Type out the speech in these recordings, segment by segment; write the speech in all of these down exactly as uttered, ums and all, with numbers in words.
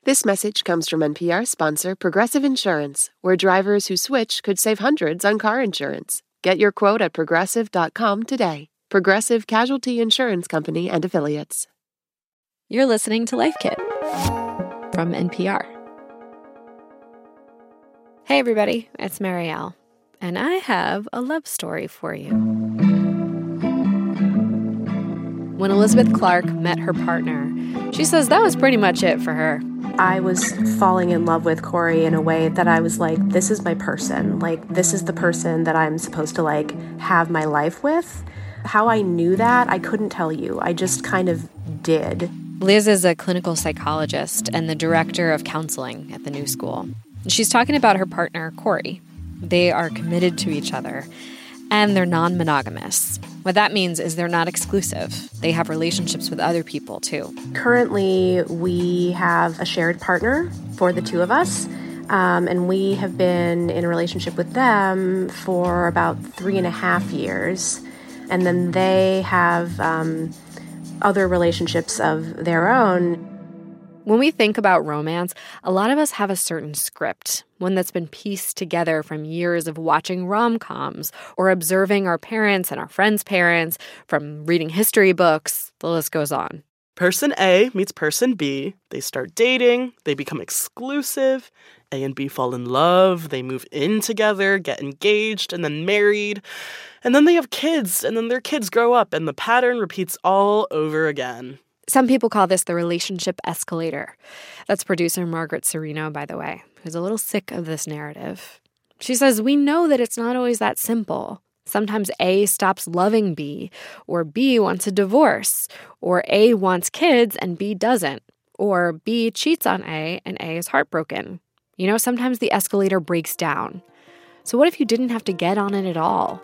This message comes from N P R sponsor Progressive Insurance, where drivers who switch could save hundreds on car insurance. Get your quote at progressive dot com today. Progressive Casualty Insurance Company and Affiliates. You're listening to Life Kit from N P R. Hey everybody, it's Marielle, and I have a love story for you. When Elizabeth Clark met her partner, she says that was pretty much it for her. I was falling in love with Corey in a way that I was like, this is my person. Like, this is the person that I'm supposed to, like, have my life with. How I knew that, I couldn't tell you. I just kind of did. Liz is a clinical psychologist and the director of counseling at the New School. She's talking about her partner, Corey. They are committed to each other, and they're non-monogamous. What that means is they're not exclusive. They have relationships with other people, too. Currently, we have a shared partner for the two of us, um, and we have been in a relationship with them for about three and a half years. And then they have um, other relationships of their own. When we think about romance, a lot of us have a certain script, one that's been pieced together from years of watching rom-coms or observing our parents and our friends' parents, from reading history books. The list goes on. Person A meets person B. They start dating. They become exclusive. A and B fall in love. They move in together, get engaged, and then married. And then they have kids, and then their kids grow up, and the pattern repeats all over again. Some people call this the relationship escalator. That's producer Margaret Cirino, by the way, who's a little sick of this narrative. She says, we know that it's not always that simple. Sometimes A stops loving B, or B wants a divorce, or A wants kids and B doesn't, or B cheats on A and A is heartbroken. You know, sometimes the escalator breaks down. So what if you didn't have to get on it at all?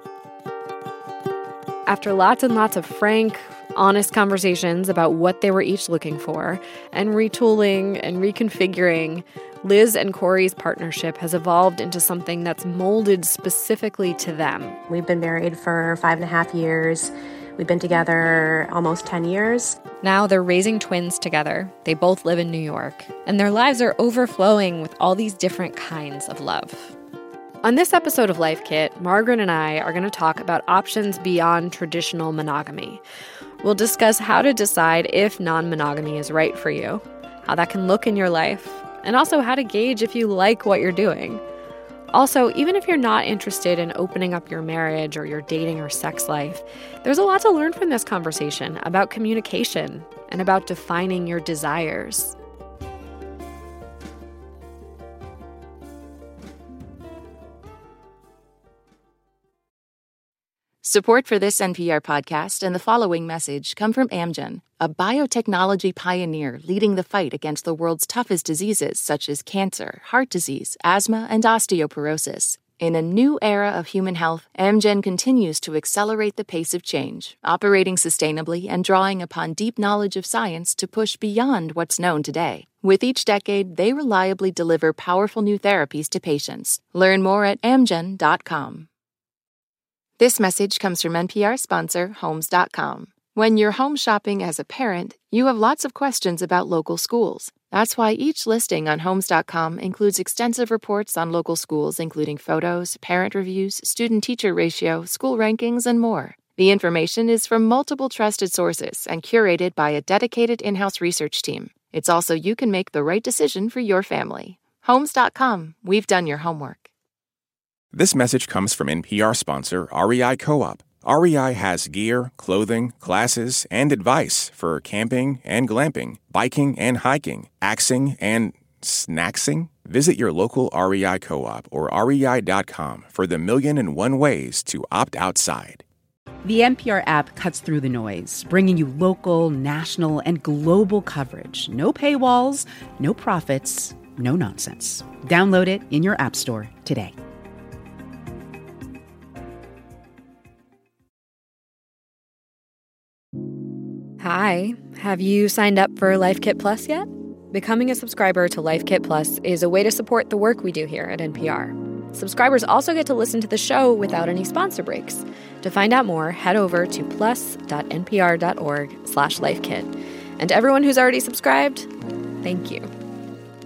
After lots and lots of frank, honest conversations about what they were each looking for, and retooling and reconfiguring, Liz and Corey's partnership has evolved into something that's molded specifically to them. We've been married for five and a half years. We've been together almost ten years. Now they're raising twins together. They both live in New York, and their lives are overflowing with all these different kinds of love. On this episode of Life Kit, Margaret and I are going to talk about options beyond traditional monogamy. We'll discuss how to decide if non-monogamy is right for you, how that can look in your life, and also how to gauge if you like what you're doing. Also, even if you're not interested in opening up your marriage or your dating or sex life, there's a lot to learn from this conversation about communication and about defining your desires. Support for this N P R podcast and the following message come from Amgen, a biotechnology pioneer leading the fight against the world's toughest diseases such as cancer, heart disease, asthma, and osteoporosis. In a new era of human health, Amgen continues to accelerate the pace of change, operating sustainably and drawing upon deep knowledge of science to push beyond what's known today. With each decade, they reliably deliver powerful new therapies to patients. Learn more at amgen dot com. This message comes from N P R sponsor Homes dot com. When you're home shopping as a parent, you have lots of questions about local schools. That's why each listing on Homes dot com includes extensive reports on local schools, including photos, parent reviews, student-teacher ratio, school rankings, and more. The information is from multiple trusted sources and curated by a dedicated in-house research team. It's also you can make the right decision for your family. Homes dot com. We've done your homework. This message comes from N P R sponsor R E I Co-op. R E I has gear, clothing, classes, and advice for camping and glamping, biking and hiking, axing and snacksing. Visit your local R E I Co-op or R E I dot com for the million and one ways to opt outside. The N P R app cuts through the noise, bringing you local, national, and global coverage. No paywalls, no profits, no nonsense. Download it in your app store today. Hi, have you signed up for Life Kit Plus yet? Becoming a subscriber to Life Kit Plus is a way to support the work we do here at N P R. Subscribers also get to listen to the show without any sponsor breaks. To find out more, head over to plus dot n p r dot org slash life kit. And to everyone who's already subscribed, thank you.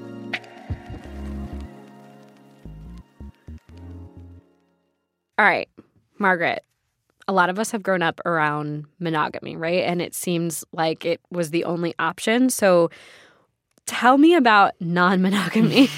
All right, Margaret, a lot of us have grown up around monogamy, right? And it seems like it was the only option. So tell me about non-monogamy.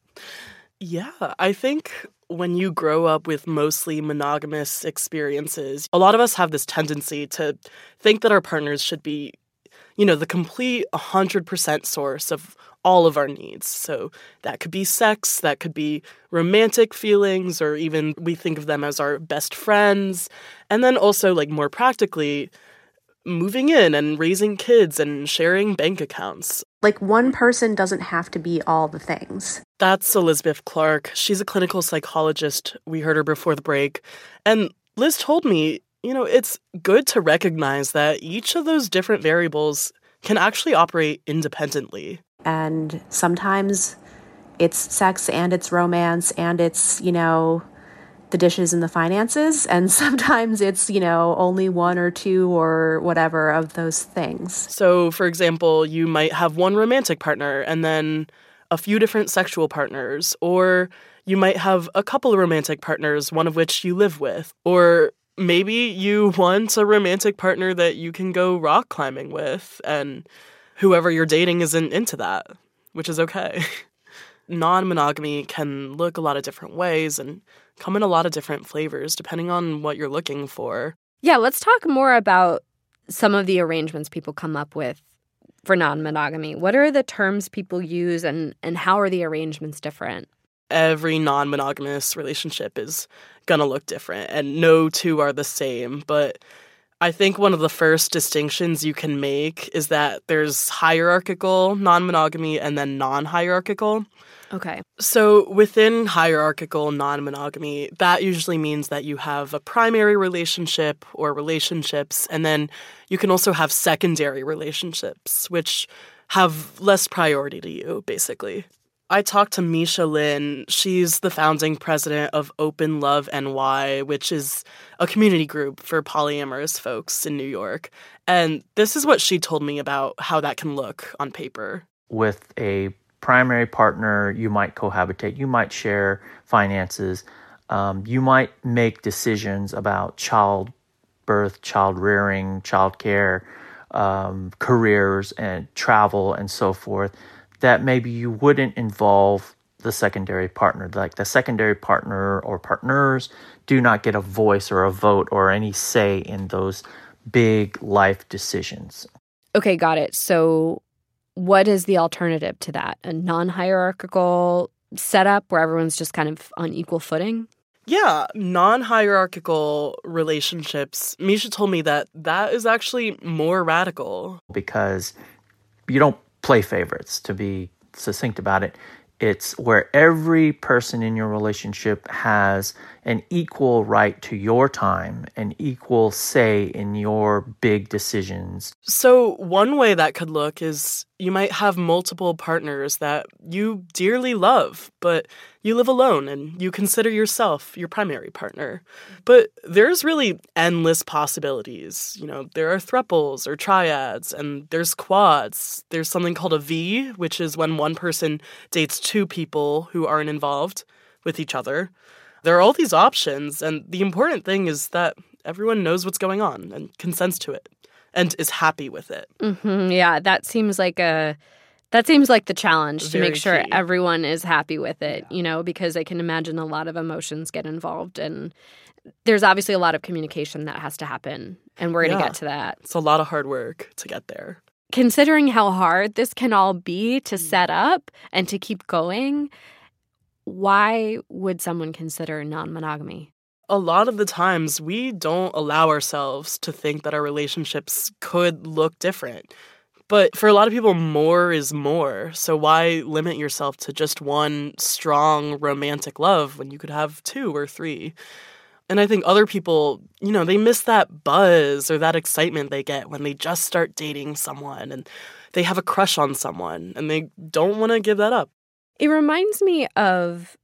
Yeah, I think when you grow up with mostly monogamous experiences, a lot of us have this tendency to think that our partners should be, you know, the complete one hundred percent source of all of our needs. So that could be sex, that could be romantic feelings, or even we think of them as our best friends. And then also, like, more practically, moving in and raising kids and sharing bank accounts. Like, one person doesn't have to be all the things. That's Elizabeth Clark. She's a clinical psychologist. We heard her before the break. And Liz told me, you know, it's good to recognize that each of those different variables can actually operate independently. And sometimes it's sex and it's romance and it's, you know, the dishes and the finances. And sometimes it's, you know, only one or two or whatever of those things. So, for example, you might have one romantic partner and then a few different sexual partners. Or you might have a couple of romantic partners, one of which you live with. Or maybe you want a romantic partner that you can go rock climbing with, and whoever you're dating isn't into that, which is okay. Non-monogamy can look a lot of different ways and come in a lot of different flavors depending on what you're looking for. Yeah, let's talk more about some of the arrangements people come up with for non-monogamy. What are the terms people use, and, and how are the arrangements different? Every non-monogamous relationship is going to look different, and no two are the same. But I think one of the first distinctions you can make is that there's hierarchical non-monogamy and then non-hierarchical. Okay. So within hierarchical non-monogamy, that usually means that you have a primary relationship or relationships, and then you can also have secondary relationships, which have less priority to you, basically. I talked to Misha Lin. She's the founding president of Open Love N Y, which is a community group for polyamorous folks in New York. And this is what she told me about how that can look on paper. With a primary partner, you might cohabitate, you might share finances, um, you might make decisions about childbirth, child rearing, child care, um, careers and travel and so forth, that maybe you wouldn't involve the secondary partner. Like the secondary partner or partners do not get a voice or a vote or any say in those big life decisions. Okay, got it. So what is the alternative to that? A non-hierarchical setup where everyone's just kind of on equal footing? Yeah, non-hierarchical relationships. Misha told me that that is actually more radical. Because you don't play favorites, to be succinct about it. It's where every person in your relationship has an equal right to your time, an equal say in your big decisions. So one way that could look is you might have multiple partners that you dearly love, but you live alone and you consider yourself your primary partner. But there's really endless possibilities. You know, there are thruples or triads, and there's quads. There's something called a V, which is when one person dates two people who aren't involved with each other. There are all these options, and the important thing is that everyone knows what's going on and consents to it and is happy with it. Mm-hmm, yeah, that seems like a that seems like the challenge, Very to make sure key. everyone is happy with it, Yeah. you know, because I can imagine a lot of emotions get involved, and there's obviously a lot of communication that has to happen, and we're going to Yeah. get to that. It's a lot of hard work to get there. Considering how hard this can all be to set up and to keep going, why would someone consider non-monogamy? A lot of the times, we don't allow ourselves to think that our relationships could look different. But for a lot of people, more is more. So why limit yourself to just one strong romantic love when you could have two or three? And I think other people, you know, they miss that buzz or that excitement they get when they just start dating someone and they have a crush on someone and they don't want to give that up. It reminds me of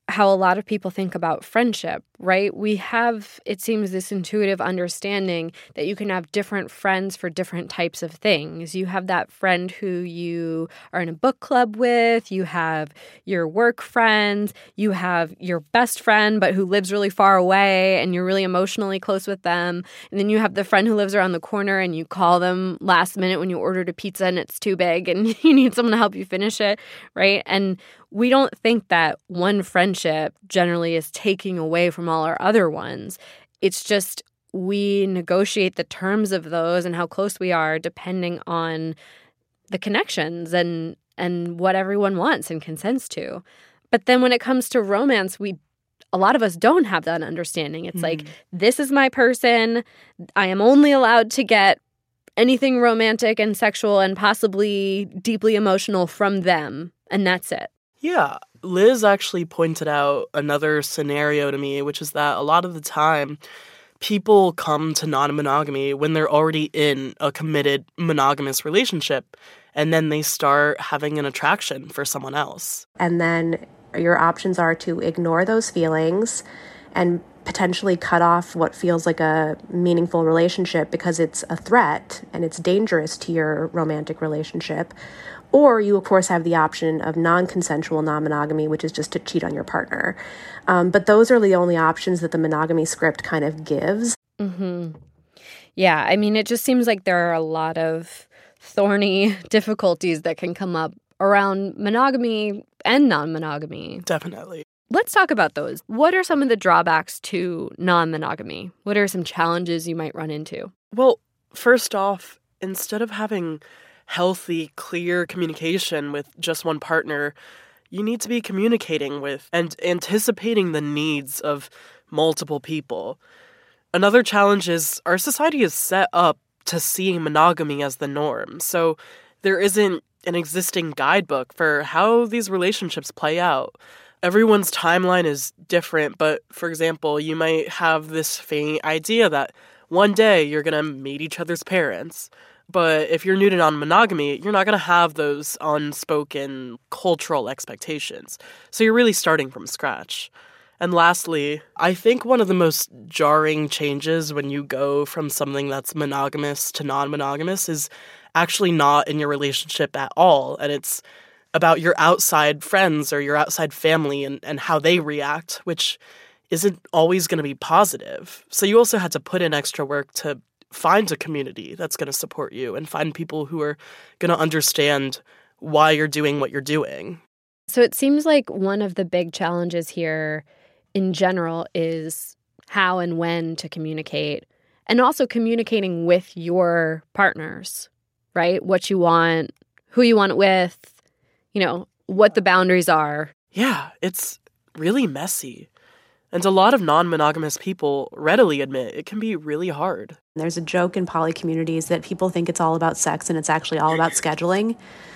how a lot of people think about friendship, right? We have, it seems, this intuitive understanding that you can have different friends for different types of things. You have that friend who you are in a book club with, you have your work friends, you have your best friend but who lives really far away and you're really emotionally close with them. And then you have the friend who lives around the corner and you call them last minute when you ordered a pizza and it's too big and you need someone to help you finish it, right? And we don't think that one friendship generally is taking away from all our other ones. It's just we negotiate the terms of those and how close we are depending on the connections and and what everyone wants and consents to. But then when it comes to romance, we a lot of us don't have that understanding. It's mm. like, this is my person. I am only allowed to get anything romantic and sexual and possibly deeply emotional from them, and that's it. Yeah, Liz actually pointed out another scenario to me, which is that a lot of the time people come to non-monogamy when they're already in a committed monogamous relationship, and then they start having an attraction for someone else. And then your options are to ignore those feelings and potentially cut off what feels like a meaningful relationship because it's a threat and it's dangerous to your romantic relationship. Or you, of course, have the option of non-consensual non-monogamy, which is just to cheat on your partner. Um, but those are the only options that the monogamy script kind of gives. Mm-hmm. Yeah, I mean, it just seems like there are a lot of thorny difficulties that can come up around monogamy and non-monogamy. Definitely. Let's talk about those. What are some of the drawbacks to non-monogamy? What are some challenges you might run into? Well, first off, instead of having healthy, clear communication with just one partner, you need to be communicating with and anticipating the needs of multiple people. Another challenge is our society is set up to see monogamy as the norm, so there isn't an existing guidebook for how these relationships play out. Everyone's timeline is different, but for example, you might have this faint idea that one day you're going to meet each other's parents. But if you're new to non-monogamy, you're not going to have those unspoken cultural expectations. So you're really starting from scratch. And lastly, I think one of the most jarring changes when you go from something that's monogamous to non-monogamous is actually not in your relationship at all. And it's about your outside friends or your outside family and, and how they react, which isn't always going to be positive. So you also had to put in extra work to find a community that's going to support you and find people who are going to understand why you're doing what you're doing. So it seems like one of the big challenges here in general is how and when to communicate, and also communicating with your partners, right? What you want, who you want it with, you know, what the boundaries are. Yeah, it's really messy. And a lot of non-monogamous people readily admit it can be really hard. There's a joke in poly communities that people think it's all about sex and it's actually all about scheduling,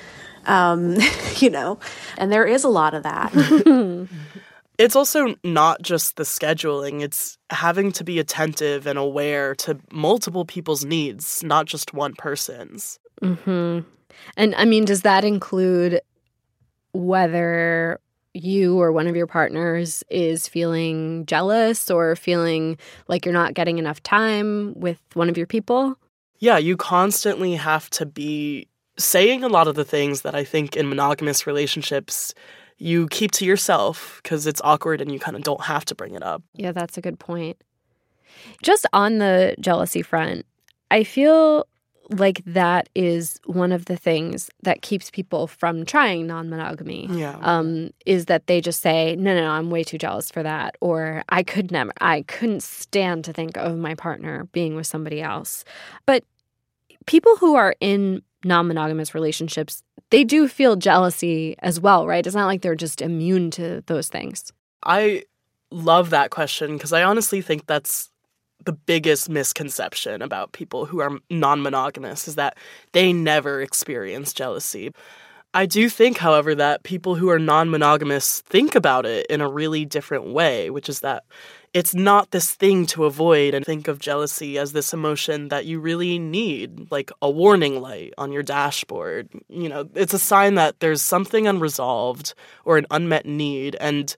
um, you know, and there is a lot of that. It's also not just the scheduling. It's having to be attentive and aware to multiple people's needs, not just one person's. Mm-hmm. And I mean, does that include whether you or one of your partners is feeling jealous or feeling like you're not getting enough time with one of your people? Yeah, you constantly have to be saying a lot of the things that I think in monogamous relationships you keep to yourself because it's awkward and you kind of don't have to bring it up. Yeah, that's a good point. Just on the jealousy front, I feel like that is one of the things that keeps people from trying non-monogamy. Yeah. Um, is that they just say, no, no, no, I'm way too jealous for that. Or I could never, I couldn't stand to think of my partner being with somebody else. But people who are in non-monogamous relationships, they do feel jealousy as well, right? It's not like they're just immune to those things. I love that question because I honestly think that's the biggest misconception about people who are non-monogamous is that they never experience jealousy. I do think, however, that people who are non-monogamous think about it in a really different way, which is that it's not this thing to avoid and think of jealousy as this emotion that you really need, like a warning light on your dashboard. You know, it's a sign that there's something unresolved or an unmet need, and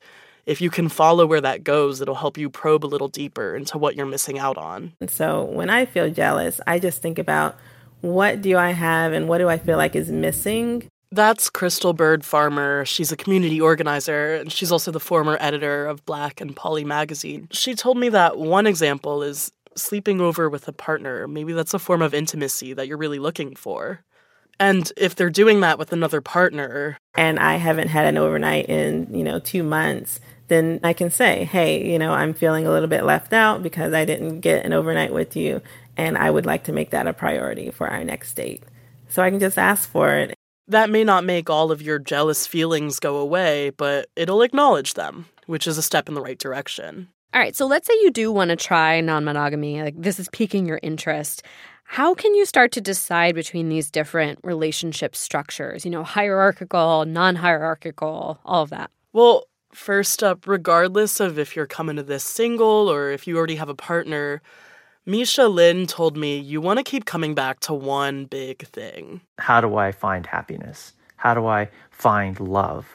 if you can follow where that goes, it'll help you probe a little deeper into what you're missing out on. And so when I feel jealous, I just think about, what do I have and what do I feel like is missing? That's Crystal Bird Farmer. She's a community organizer, and she's also the former editor of Black and Poly magazine. She told me that one example is sleeping over with a partner. Maybe that's a form of intimacy that you're really looking for. And if they're doing that with another partner, and I haven't had an overnight in, you know, two months, then I can say, hey, you know, I'm feeling a little bit left out because I didn't get an overnight with you, and I would like to make that a priority for our next date. So I can just ask for it. That may not make all of your jealous feelings go away, but it'll acknowledge them, which is a step in the right direction. All right, so let's say you do want to try non-monogamy. Like, this is piquing your interest. How can you start to decide between these different relationship structures? You know, hierarchical, non-hierarchical, all of that. Well, first up, regardless of if you're coming to this single or if you already have a partner, Misha Lin told me you want to keep coming back to one big thing. How do I find happiness? How do I find love?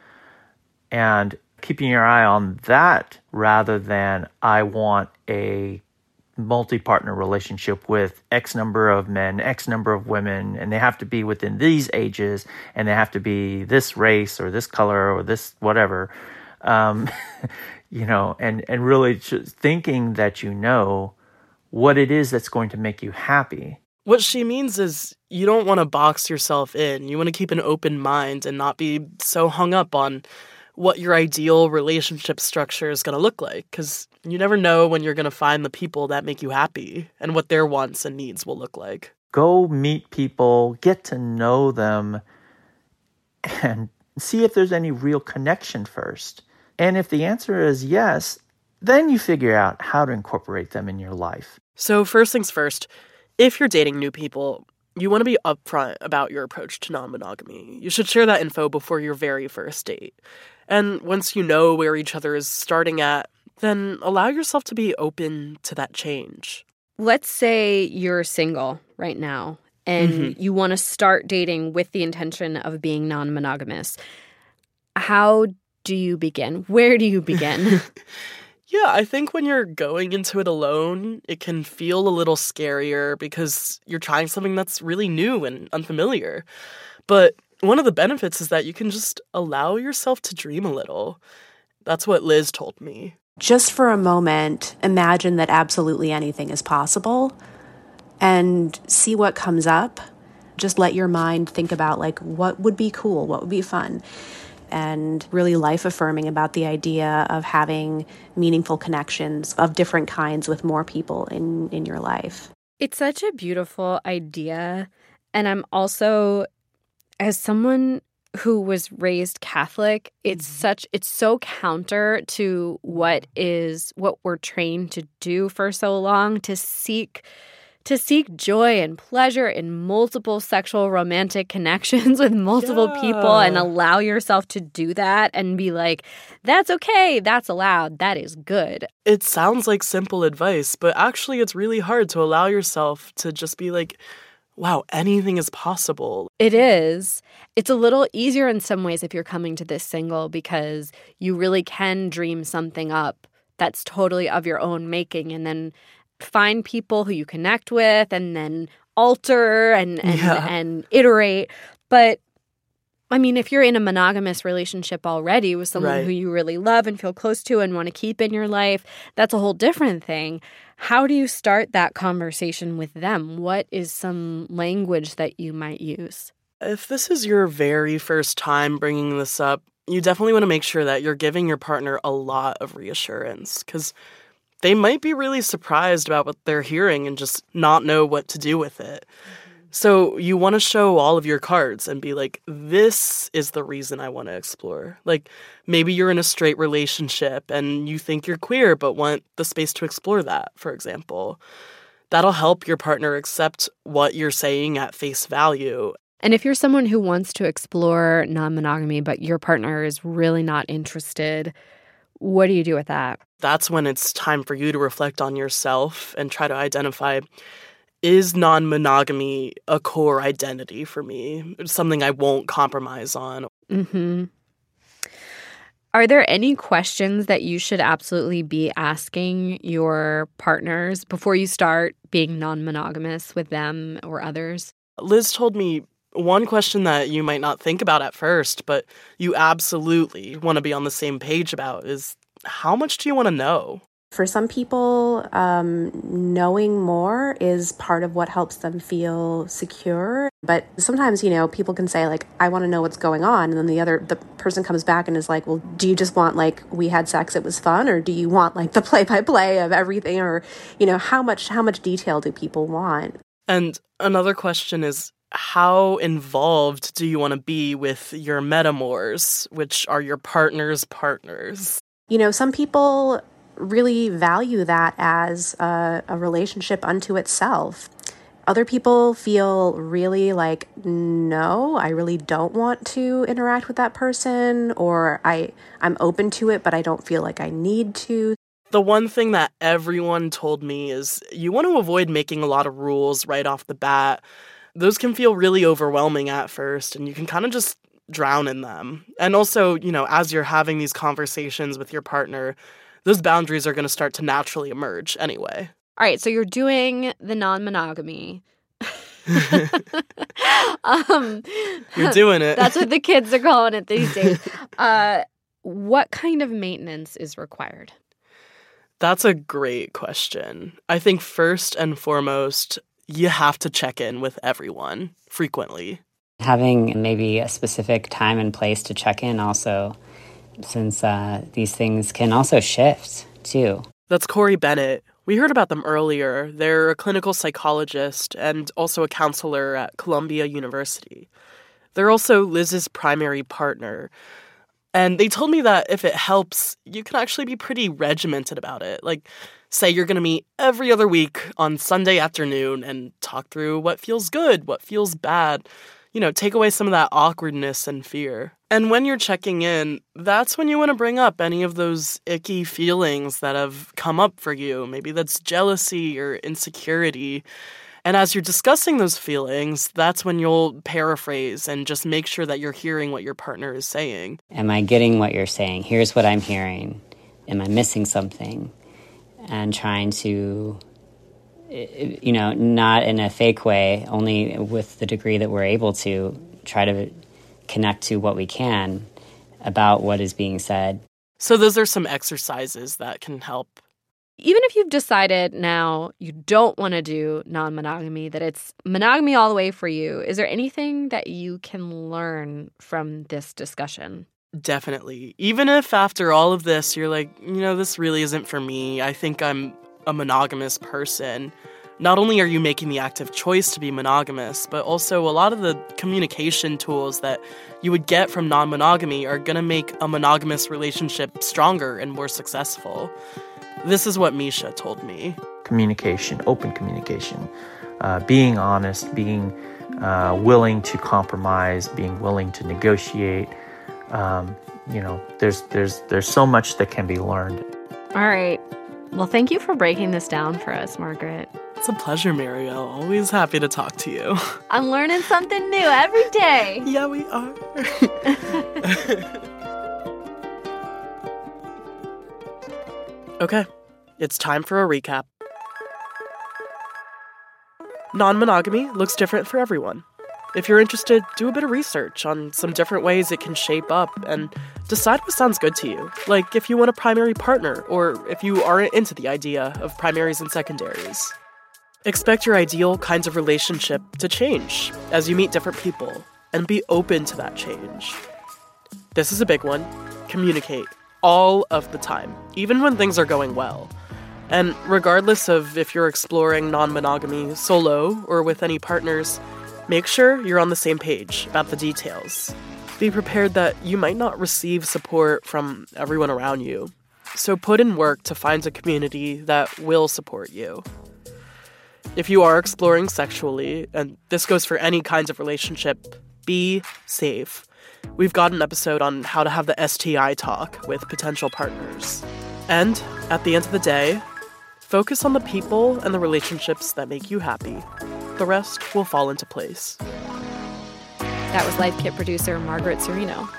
And keeping your eye on that rather than I want a multi-partner relationship with X number of men, X number of women, and they have to be within these ages, and they have to be this race or this color or this whatever. Um, you know, and, and really just thinking that you know what it is that's going to make you happy. What she means is you don't want to box yourself in. You want to keep an open mind and not be so hung up on what your ideal relationship structure is going to look like, because you never know when you're going to find the people that make you happy and what their wants and needs will look like. Go meet people, get to know them, and see if there's any real connection first. And if the answer is yes, then you figure out how to incorporate them in your life. So first things first, if you're dating new people, you want to be upfront about your approach to non-monogamy. You should share that info before your very first date. And once you know where each other is starting at, then allow yourself to be open to that change. Let's say you're single right now and mm-hmm. you want to start dating with the intention of being non-monogamous. How do you begin? Where do you begin? Yeah, I think when you're going into it alone, it can feel a little scarier because you're trying something that's really new and unfamiliar. But one of the benefits is that you can just allow yourself to dream a little. That's what Liz told me. Just for a moment, imagine that absolutely anything is possible and see what comes up. Just let your mind think about, like, what would be cool, what would be fun, and really life-affirming about the idea of having meaningful connections of different kinds with more people in, in your life. It's such a beautiful idea. And I'm also, as someone who was raised Catholic, it's such it's so counter to what is what we're trained to do for so long, to seek to seek joy and pleasure in multiple sexual romantic connections with multiple yeah. people, and allow yourself to do that and be like, that's okay, that's allowed, that is good. It sounds like simple advice, but actually it's really hard to allow yourself to just be like, wow, anything is possible. It is. It's a little easier in some ways if you're coming to this single because you really can dream something up that's totally of your own making, and then find people who you connect with and then alter and and, yeah. and iterate. But I mean, if you're in a monogamous relationship already with someone right. who you really love and feel close to and want to keep in your life, that's a whole different thing. How do you start that conversation with them? What is some language that you might use? If this is your very first time bringing this up, you definitely want to make sure that you're giving your partner a lot of reassurance, because they might be really surprised about what they're hearing and just not know what to do with it. Mm-hmm. So you want to show all of your cards and be like, this is the reason I want to explore. Like, maybe you're in a straight relationship and you think you're queer but want the space to explore that, for example. That'll help your partner accept what you're saying at face value. And if you're someone who wants to explore non-monogamy but your partner is really not interested, what do you do with that? That's when it's time for you to reflect on yourself and try to identify, is non-monogamy a core identity for me? It's something I won't compromise on. Mm-hmm. Are there any questions that you should absolutely be asking your partners before you start being non-monogamous with them or others? Liz told me one question that you might not think about at first, but you absolutely want to be on the same page about is, how much do you want to know? For some people, um, knowing more is part of what helps them feel secure. But sometimes, you know, people can say, like, I want to know what's going on. And then the other, the person comes back and is like, well, do you just want, like, we had sex, it was fun? Or do you want, like, the play-by-play of everything? Or, you know, how much, how much detail do people want? And another question is, how involved do you want to be with your metamors, which are your partner's partners? You know, some people really value that as a, a relationship unto itself. Other people feel really like, no, I really don't want to interact with that person, or I, I'm open to it, but I don't feel like I need to. The one thing that everyone told me is you want to avoid making a lot of rules right off the bat. Those can feel really overwhelming at first, and you can kind of just drown in them. And also, you know, as you're having these conversations with your partner, those boundaries are going to start to naturally emerge anyway. All right, so you're doing the non-monogamy. um, you're doing it. That's what the kids are calling it these days. Uh, what kind of maintenance is required? That's a great question. I think first and foremost, you have to check in with everyone frequently. Having maybe a specific time and place to check in also, since uh, these things can also shift, too. That's Corey Bennett. We heard about them earlier. They're a clinical psychologist and also a counselor at Columbia University. They're also Liz's primary partner. And they told me that if it helps, you can actually be pretty regimented about it. Like, say you're going to meet every other week on Sunday afternoon and talk through what feels good, what feels bad. You know, take away some of that awkwardness and fear. And when you're checking in, that's when you want to bring up any of those icky feelings that have come up for you. Maybe that's jealousy or insecurity. And as you're discussing those feelings, that's when you'll paraphrase and just make sure that you're hearing what your partner is saying. Am I getting what you're saying? Here's what I'm hearing. Am I missing something? And trying to, you know, not in a fake way, only with the degree that we're able to try to connect to what we can about what is being said. So those are some exercises that can help. Even if you've decided now you don't want to do non-monogamy, that it's monogamy all the way for you, is there anything that you can learn from this discussion? Definitely. Even if after all of this, you're like, you know, this really isn't for me. I think I'm a monogamous person. Not only are you making the active choice to be monogamous, but also a lot of the communication tools that you would get from non-monogamy are going to make a monogamous relationship stronger and more successful. This is what Misha told me. Communication, open communication, uh, being honest, being uh, willing to compromise, being willing to negotiate. Um, you know, there's there's there's so much that can be learned. All right. Well, thank you for breaking this down for us, Margaret. It's a pleasure, Marielle. Always happy to talk to you. I'm learning something new every day. Yeah, we are. Okay, it's time for a recap. Non-monogamy looks different for everyone. If you're interested, do a bit of research on some different ways it can shape up and decide what sounds good to you. Like if you want a primary partner, or if you aren't into the idea of primaries and secondaries. Expect your ideal kinds of relationship to change as you meet different people, and be open to that change. This is a big one. Communicate all of the time, even when things are going well. And regardless of if you're exploring non-monogamy solo or with any partners, make sure you're on the same page about the details. Be prepared that you might not receive support from everyone around you. So put in work to find a community that will support you. If you are exploring sexually, and this goes for any kinds of relationship, be safe. We've got an episode on how to have the S T I talk with potential partners. And at the end of the day, focus on the people and the relationships that make you happy. The rest will fall into place. That was Life Kit producer Margaret Cirino.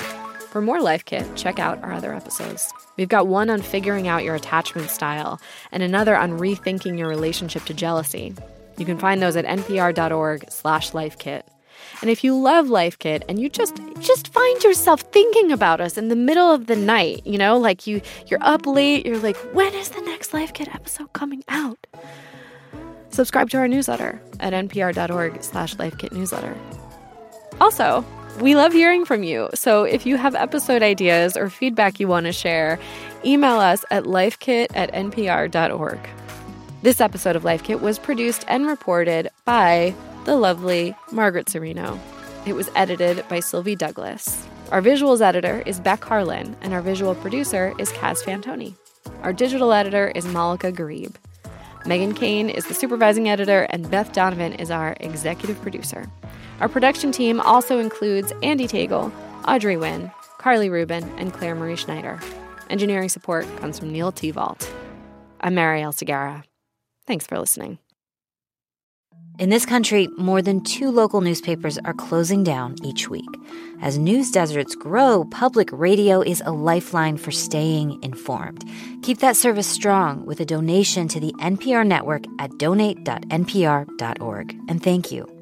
For more Life Kit, check out our other episodes. We've got one on figuring out your attachment style and another on rethinking your relationship to jealousy. You can find those at npr.org slash lifekit. And if you love Life Kit and you just just find yourself thinking about us in the middle of the night, you know, like you, you're up late, you're like, when is the next Life Kit episode coming out? Subscribe to our newsletter at npr.org slash lifekit newsletter. Also, we love hearing from you. So if you have episode ideas or feedback you want to share, email us at lifekit at npr.org. This episode of Life Kit was produced and reported by the lovely Margaret Cirino. It was edited by Sylvie Douglas. Our visuals editor is Beck Harlan, and our visual producer is Kaz Fantoni. Our digital editor is Malika Garib. Megan Kane is the supervising editor, and Beth Donovan is our executive producer. Our production team also includes Andy Tagle, Audrey Nguyen, Carly Rubin, and Claire Marie Schneider. Engineering support comes from Neil Tevault. I'm Marielle Segarra. Thanks for listening. In this country, more than two local newspapers are closing down each week. As news deserts grow, public radio is a lifeline for staying informed. Keep that service strong with a donation to the N P R network at donate dot n p r dot org. And thank you.